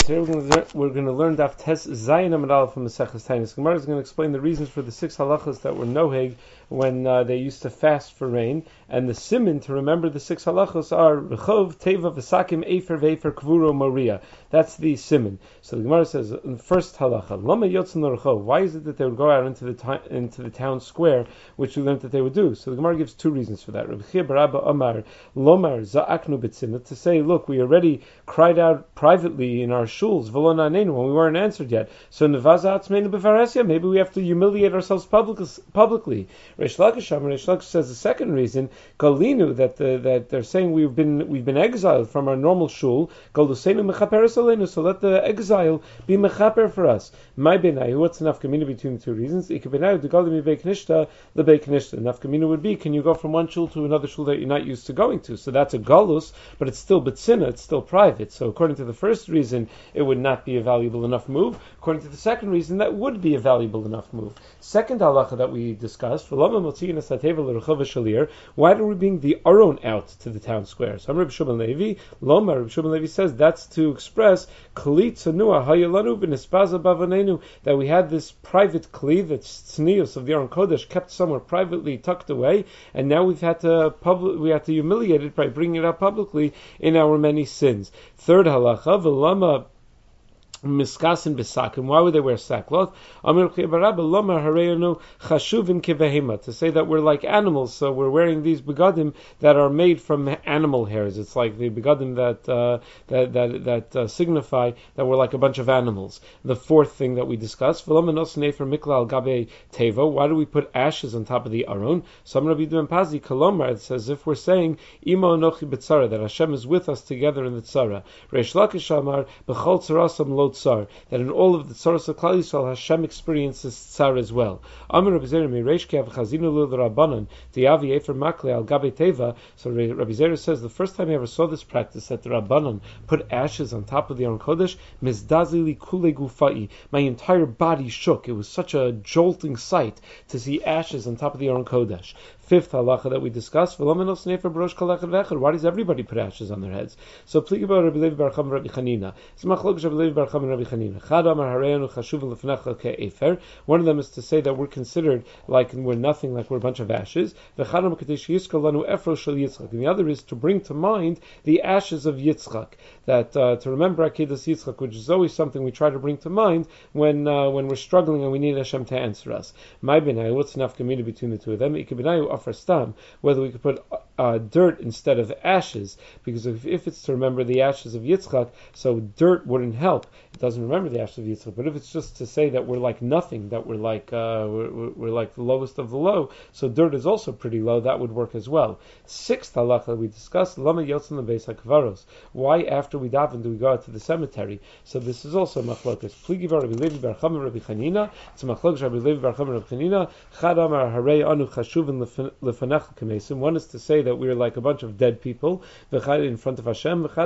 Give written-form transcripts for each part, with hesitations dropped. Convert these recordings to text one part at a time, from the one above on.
Today we're going to learn Daf Tes Zayin Amud Aleph from Maseches Taanis. Gemara is going to explain the reasons for the 6 halachas that were noheg when they used to fast for rain, and the siman to remember the 6 halachas are Rechov, Teva, V'sakim, Efer, Vefer, Kvuro, Moria. That's the siman. So the Gemara says in the first halacha, Lama Yotzin Rechov. Why is it that they would go out into the town square, which we learned that they would do? So the Gemara gives 2 reasons for that. Rabbi Chia bar Abba Amar Lomar Za'aknu B'tzimah, to say, look, we already cried out privately in our shuls, when we weren't answered yet. So maybe we have to humiliate ourselves publicly. Reish Lakish says the second reason, Galinu, that they're saying we've been exiled from our normal shul. So let the exile be mechaper for us. My benai, what's nafkamina between the 2 reasons? Nafkamina would be, can you go from one shul to another shul that you're not used to going to? So that's a galus, but it's still betzina, it's still private. So according to the first reason, it would not be a valuable enough move. According to the second reason, that would be a valuable enough move. Second halacha that we discussed, why do we bring the aron out to the town square? So Rabbi Shimon Levi says that's to express that we had this private kli, that's tznius of the Aron Kodesh, kept somewhere privately tucked away, and now we had to humiliate it by bringing it out publicly in our many sins. Third halacha, v'lama miskasin b'sakim. Why would they wear sackcloth? To say that we're like animals, so we're wearing these begadim that are made from animal hairs. It's like the begadim that signify that we're like a bunch of animals. The fourth thing that we discussed, why do we put ashes on top of the aron? Some Rabbi Ben Pazi Kolomar, it says if we're saying Imo Anochi B'tzara, that Hashem is with us together in the tzara. Reish Lakish Amar B'chol tzarasam lo tzar, that in all of the tzaras of Klal Yisrael Hashem experiences tzar as well. Amar Rabbi Zera Mireish Ki Avchazinu Lu L'Rabbanan Diavi Efer Makle Al Gabe Teva. So Rabbi Zera says the first time I ever saw this practice, that the Rabbanan put ashes on top of the Aron Kodesh, Mizdazili Kule Gufai, my entire body shook. It was such a jolting sight to see ashes on top of the Aron Kodesh. Fifth halacha that we discussed, why does everybody put ashes on their heads? So Rabbi Levi bar Chama Rabbi Chanina. One of them is to say that we're considered like we're nothing, like we're a bunch of ashes. And the other is to bring to mind the ashes of Yitzchak, that to remember Akedas Yitzchak, which is always something we try to bring to mind when we're struggling and we need Hashem to answer us. My benai, what's enough community between the 2 of them? Whether we could put dirt instead of ashes, because if it's to remember the ashes of Yitzchak, so dirt wouldn't help. It doesn't remember the ashes of Yitzchak. But if it's just to say that we're like nothing, that we're like the lowest of the low, so dirt is also pretty low, that would work as well. Sixth halacha we discussed, Lama Yotzin Lebeis HaKvaros. Why after we daven do we go out to the cemetery? So this is also machlokas. Pligi bar Rabbi Levi bar Chama Rabbi Chanina. It's a machlokas Rabbi Levi bar Chama Rabbi Chanina. Chad Amar Harei Anu Chashuvin Lefanech Kamesim. One is to say that we're like a bunch of dead people in front of Hashem. The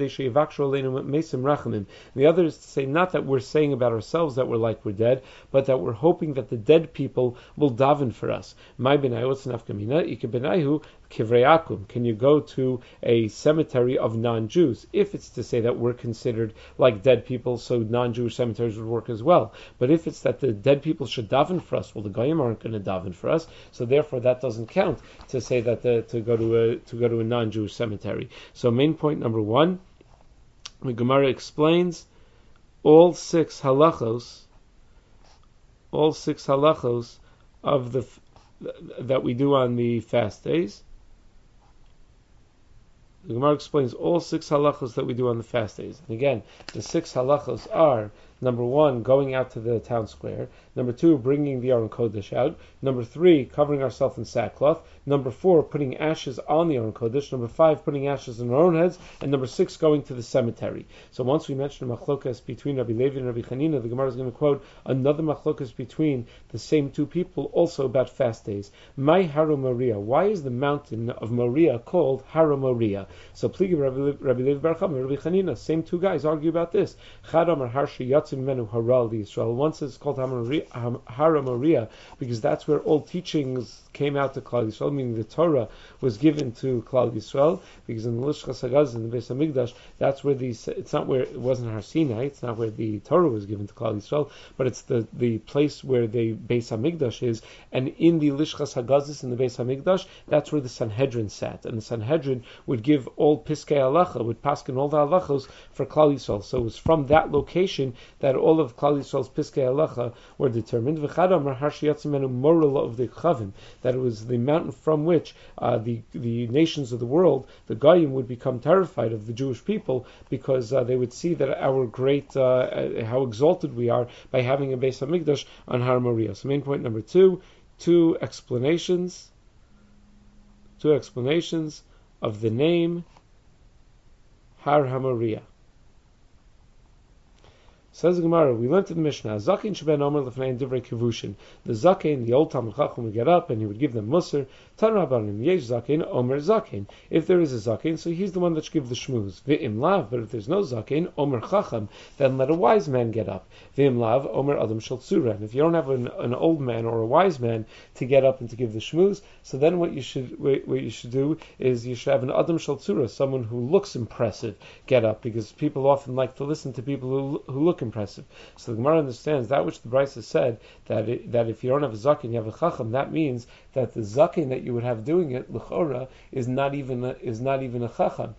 other is to say not that we're saying about ourselves that we're dead, but that we're hoping that the dead people will daven for us. My benai, what's nafkamina? Ikebenaihu kivreakum. Can you go to a cemetery of non-Jews? If it's to say that we're considered like dead people, so non-Jewish cemeteries would work as well. But if it's that the dead people should daven for us, well, the goyim aren't going to daven for us, so therefore that doesn't count to say that to go to a non-Jewish cemetery. So main point number 1, the Gemara explains all 6 halachos of that we do on the fast days. The Gemara explains all 6 halachos that we do on the fast days. And again, the 6 halachos are: number 1, going out to the town square. Number 2, bringing the Aron Kodesh out. Number 3, covering ourselves in sackcloth. Number 4, putting ashes on the Aron Kodesh. Number 5, putting ashes on our own heads. And number 6, going to the cemetery. So once we mention a machlokas between Rabbi Levi and Rabbi Chanina, the Gemara is going to quote another machlokas between the same 2 people, also about fast days. My Haro Moriah. Why is the mountain of Moriah called Haro Moriah? So Pligi Rabbi Levi bar Chama Rabbi Chanina, same 2 guys argue about this. Chad Amar Har Sheyatz Yatzim Menu Haral Yisrael. Once it's called Hara Moriah because that's where all teachings came out to Klal Yisrael, meaning the Torah was given to Klal Yisrael, because in the Lishchas Hagaz, in the Beis Hamikdash, that's where it's not where, it wasn't Har Sinai, it's not where the Torah was given to Klal Yisrael, but it's the place where the Beis Hamikdash is, and in the Lishchas Hagazis, in the Beis Hamikdash, that's where the Sanhedrin sat, and the Sanhedrin would give all Piskei Halacha, would paskin all the halachos for Klal Yisrael. So it was from that location that all of Klal Yisrael's Piskei Halacha were determined. V'chad amar Har Sheyatzim Menu Morala of the Chavim, that it was the mountain from which the nations of the world, the Goyim, would become terrified of the Jewish people, because they would see that our great, how exalted we are by having a Beis Hamikdash on Har Moriah. So main point number two explanations of the name Har HaMoriah. Says the Gemara, we learned in the Mishnah, Zakin sheben omer lefnei divrei kivushin. The Zakin, the old Talmud Chacham, would get up and he would give them Musar. Tan Rabbanim, yesh Zakin, omer Zakin. If there is a Zakin, so he's the one that should give the shmuz. V'im lav, but if there's no Zakin, omer Chacham, then let a wise man get up. V'im lav, omer Adam shel tzura. And if you don't have an old man or a wise man to get up and to give the shmuz, so then what you should do is you should have an Adam shel tzura, someone who looks impressive, get up, because people often like to listen to people who look impressive. So the Gemara understands that which the Brisa said, that if you don't have a zaken, you have a chacham. That means that the zaken that you would have doing it, l'chora, is not even a chacham.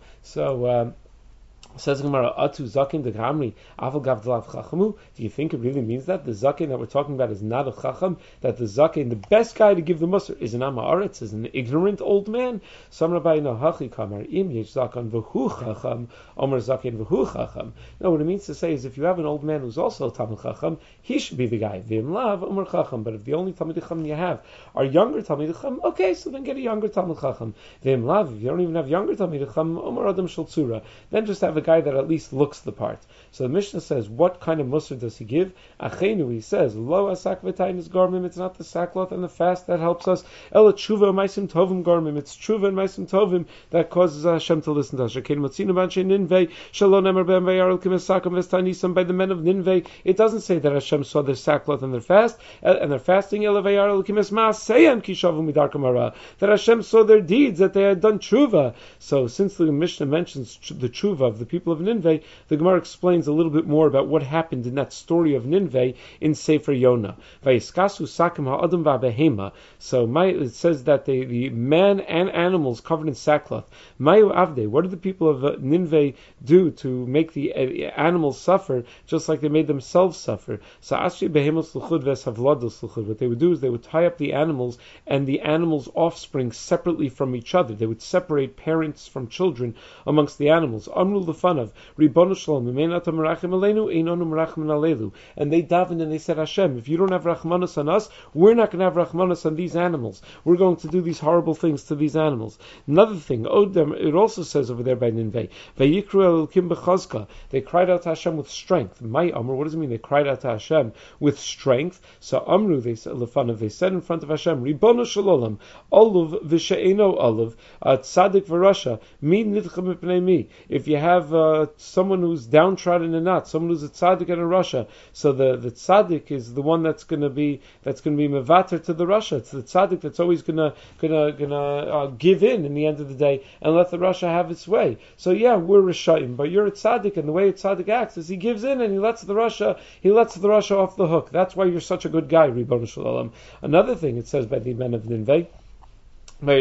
So says Gemara, Atu Zakin de Gamri, Aval Gav Delav Chachamu. Do you think it really means that the Zakin that we're talking about is not a Chacham? That the Zakin, the best guy to give the Musar, is an Amaretz, is an ignorant old man? Some Rabbi Nahachi Kamar, Im Yesh Zakan V'hu Chacham, Omer Zakin V'hu Chacham. No, what it means to say is if you have an old man who's also a Talmid Chacham, he should be the guy. V'im Lav, Omer Chacham. But if the only Talmid Chacham you have are younger Talmid Chacham, okay, so then get a younger Talmid Chacham. V'im Lav, if you don't even have younger Talmid Chacham, Omer Adam Shel Tzura, then just have a guy that at least looks the part. So the Mishnah says, what kind of musar does he give? Achenu, he says, lo asak v'tayin is garmim, it's not the sackcloth and the fast that helps us. Ela tshuva maisim tovim garmim, it's tshuva and maisim tovim that causes Hashem to listen to us. Shekein motzinu b'anshe Ninveh, shalom emer b'em v'yarel k'mesakam v'stanisam, by the men of Ninveh. It doesn't say that Hashem saw their sackcloth and their fast, and their fasting, ela v'yarel k'mesmaseyam kishavu midarkam hara, that Hashem saw their deeds, that they had done tshuva. So since the Mishnah mentions the tshuva of the people of Ninveh, the Gemara explains a little bit more about what happened in that story of Ninveh in Sefer Yonah. Vayiskasu sakim ha'adam va'behema. So it says that the man and animals covered in sackcloth. Mayu avde. What did the people of Ninveh do to make the animals suffer, just like they made themselves suffer? So asri behemos luchud veshavlados luchud. What they would do is they would tie up the animals and the animals' offspring separately from each other. They would separate parents from children amongst the animals. Amru lefanav. Ribbonu Shalom, and they davened and they said, Hashem, if you don't have Rachmanos on us, we're not going to have Rachmanos on these animals. We're going to do these horrible things to these animals. Another thing, it also says over there by Ninveh, they cried out to Hashem with strength. My Amr, what does it mean? They cried out to Hashem with strength. So Amru, they said in front of Hashem, Ribbonu Shalom, Olav v'she'eno Olav, Tzadik v'Rasha, mi nidchem mipnei mi. If you have someone who's downtrodden and not, someone who's a tzaddik and a rasha. So the tzaddik is the one that's going to be mevater to the rasha. It's the tzaddik that's always gonna give in the end of the day and let the rasha have its way. So yeah, we're rishayim, but you're a tzaddik, and the way a tzaddik acts is he gives in and he lets the rasha off the hook. That's why you're such a good guy, Ribbonu Shalom. Another thing it says by the men of Ninveh, that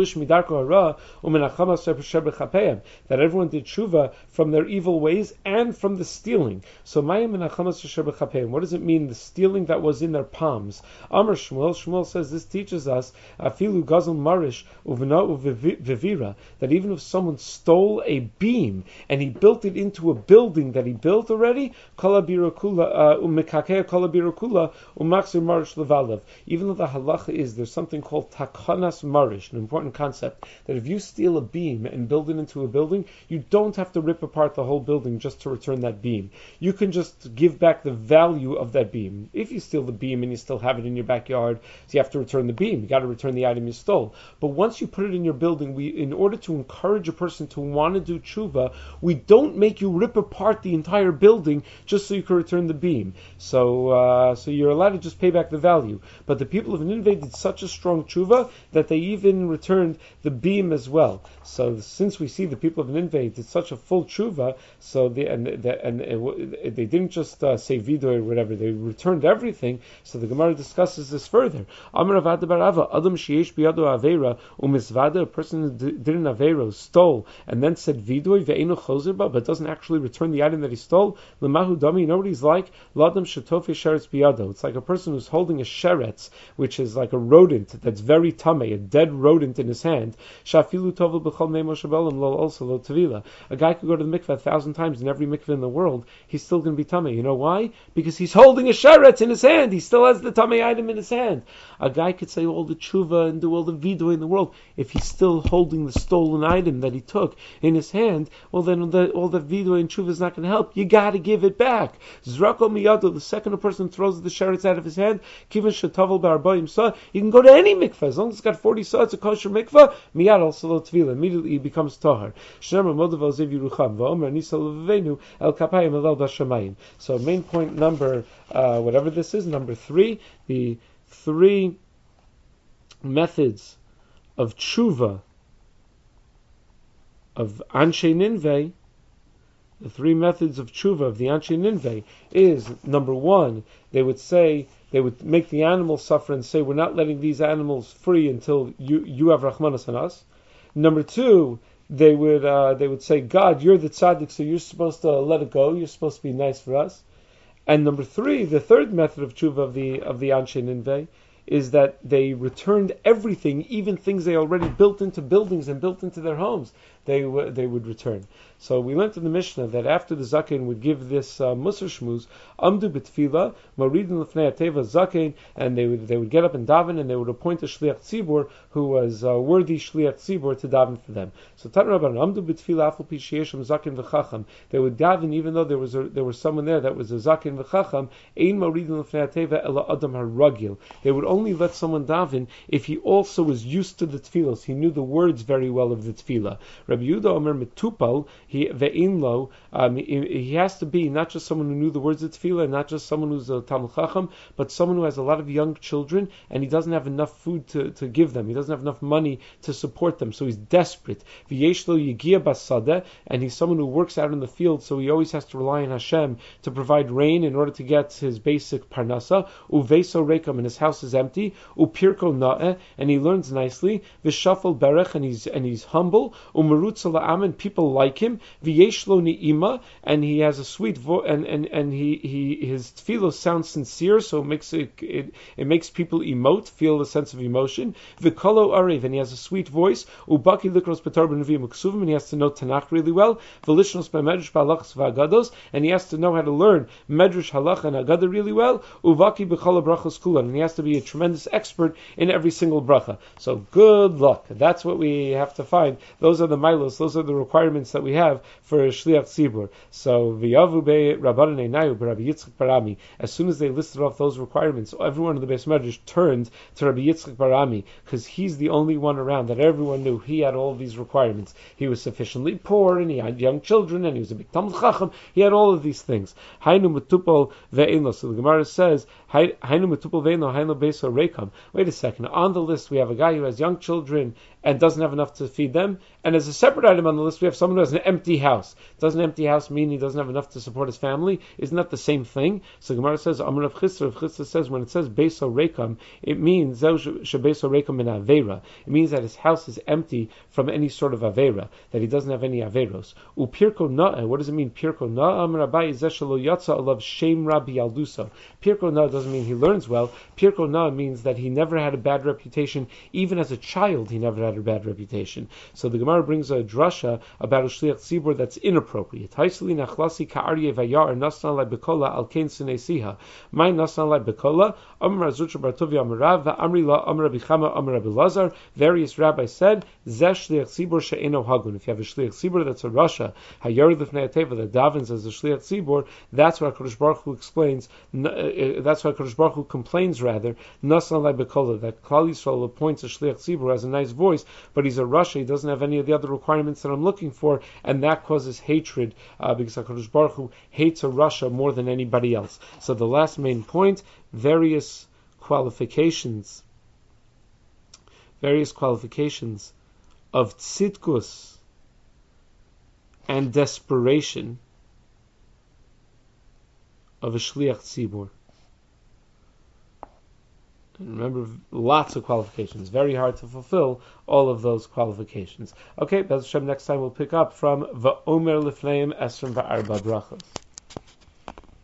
everyone did tshuva from their evil ways and from the stealing. So what does it mean, the stealing that was in their palms? Amar Shmuel says this teaches us afilu gazal marish uvna that even if someone stole a beam and he built it into a building that he built already, even though the halacha is there's something called takanas marish. Meforish, an important concept, that if you steal a beam and build it into a building, you don't have to rip apart the whole building just to return that beam. You can just give back the value of that beam. If you steal the beam and you still have it in your backyard, so you have to return the beam. You got to return the item you stole. But once you put it in your building, in order to encourage a person to want to do tshuva, we don't make you rip apart the entire building just so you can return the beam. So you're allowed to just pay back the value. But the people of Nineveh did such a strong tshuva that they even returned the beam as well. So since we see the people of Nineveh did such a full tshuva, so they didn't just say vidoy or whatever, they returned everything. So the Gemara discusses this further. Amar Avad bar Ava, Adam sheyesh biyado avera umisvada, a person who did an avera, stole, and then said vidoy ve'enu chozer ba, but doesn't actually return the item that he stole. Lemahu dami, you know what he's like? Ladam shetofe sheretz biyado. It's like a person who's holding a sheretz, which is like a rodent that's very tamei, a dead rodent in his hand. Shafilu tovel b'chol meimo shabelam lo also lo tevila. A guy could go to the mikveh 1,000 times in every mikveh in the world, he's still going to be tamei. You know why? Because he's holding a sheretz in his hand. He still has the tamei item in his hand. A guy could say all the tshuva and do all the vidoy in the world. If he's still holding the stolen item that he took in his hand, well then all the vidoy and tshuva is not going to help. You got to give it back. Zrako miyado, the second a person throws the sheretz out of his hand, kivan shetavel ba'arbayim sa, you can go to any mikveh, as long as it's got 40 sa, it's a kosher mikveh, miyad also lo tvila, immediately he becomes tahar. Shnemer modav al zev yirucham, va'omer nisa levenu el kapayim elel bashamayim. So main point number, whatever this is, number 3, the 3 methods of tshuva of Anshe Ninveh, the 3 methods of tshuva of the Anshe Ninveh is, number 1, they would make the animals suffer and say, we're not letting these animals free until you have Rahmanas on us. Number 2, they would say, God, you're the tzaddik, so you're supposed to let it go, you're supposed to be nice for us. And number 3, the 3rd method of tshuva of the Anshe Ninveh, is that they returned everything, even things they already built into buildings and built into their homes, they would return. So we learned in the Mishnah that after the Zaken would give this Musar Shmuz, Amdu B'Tfila, Maridin L'fnei Ateva Zaken, and they would get up and daven, and they would appoint a Shliach Tzibur who was worthy Shliach Tzibur to daven for them. So Tan Rabban, Amdu B'Tfila Afal Pi Sheyeshem Zaken V'Chacham, they would daven even though there was someone there that was a Zaken V'Chacham, Ein Maridin L'fnei Ateva Ela Adam HaRagil. They would only let someone daven if he also was used to the tefillos. He knew the words very well of the tefillah. Rabbi Yehuda Omer Metupal, he has to be not just someone who knew the words of tefillah, not just someone who's a Talmid Chacham, but someone who has a lot of young children and he doesn't have enough food to give them. He doesn't have enough money to support them, so he's desperate. V'yeshlo yigia basadeh, and he's someone who works out in the field, so he always has to rely on Hashem to provide rain in order to get his basic parnasa. Uveso rekam, and his house is empty. Upirko na'eh, and he learns nicely. V'shafal berech, and he's humble. Umerutza la'am, and people like him. V'yeshlo ni'ima, and he has a sweet voice, and his tefillah sounds sincere, so it makes people emote, feel a sense of emotion. V'kolo arev, and he has a sweet voice. Ubaki likros betar b'nevim uksuvim, and he has to know Tanakh really well. V'lishnos b'medrash b'halachas v'agados, and he has to know how to learn medrash, halacha, and agada really well. Uvaki b'chol brachos kulan, and he has to be a tremendous expert in every single bracha. So good luck. That's what we have to find. Those are the milos. Those are the requirements that we have for Shliach Tzibur. So v'yavu be Rabbanan Einayu b'Rabbi Yitzchak Barami. As soon as they listed off those requirements, everyone in the Beis Medrash turned to Rabbi Yitzchak Barami because he's the only one around that everyone knew he had all of these requirements. He was sufficiently poor, and he had young children, and he was a big Talmid Chacham. He had all of these things. Hainu metupal ve'eno. So the Gemara says, Hainu metupal ve'eno, hainu beso rekam. Wait a second. On the list we have a guy who has young children and doesn't have enough to feed them. And as a separate item on the list, we have someone who has an empty house. Does an empty house mean he doesn't have enough to support his family? Isn't that the same thing? So Gemara says, Amar Rav Chisda says, when it says Beso Rekam, it means Beso Rekam in Aveira. It means that his house is empty from any sort of Aveira, that he doesn't have any Averos. Upirko Na'eh, what does it mean? Pirko Na'eh, Amar Abai Zeshalo Yatsa Alav Shem Rabbi Yalduso. Pirko Na'eh doesn't mean he learns well. Pirko Na'eh means that he never had a bad reputation. Even as a child, he never had bad or bad reputation. So the Gemara brings a drasha about a shliach tzibur that's inappropriate. Haisli nachlasi ka'aryeh vayar nasna lai bekola al kein sinesiha. My nasna lai bekola Amar Zutra Bartovia Amarav Amri La Amar Bichama Amar Lazar. Various rabbis said Zesh shliach tzibur she'eno hagun. If you have a shliach tzibur that's a rasha hayar lifnei ateva that davens as a shliach tzibur, that's why Kadosh Baruch Hu explains. That's why Kadosh Baruch Hu complains rather nasna lai bekola that Klal Yisrael appoints a shliach tzibur has a nice voice, but he's a rasha. He doesn't have any of the other requirements that I'm looking for, and that causes hatred because HaKadosh Baruch Hu hates a rasha more than anybody else. So the last main point, various qualifications of tzidkus and desperation of a shliach tzibur. And remember, lots of qualifications. Very hard to fulfill all of those qualifications. Okay, Bez Hashem, next time we'll pick up from Va'omer Lifneim Esrim Va'arba Brachos.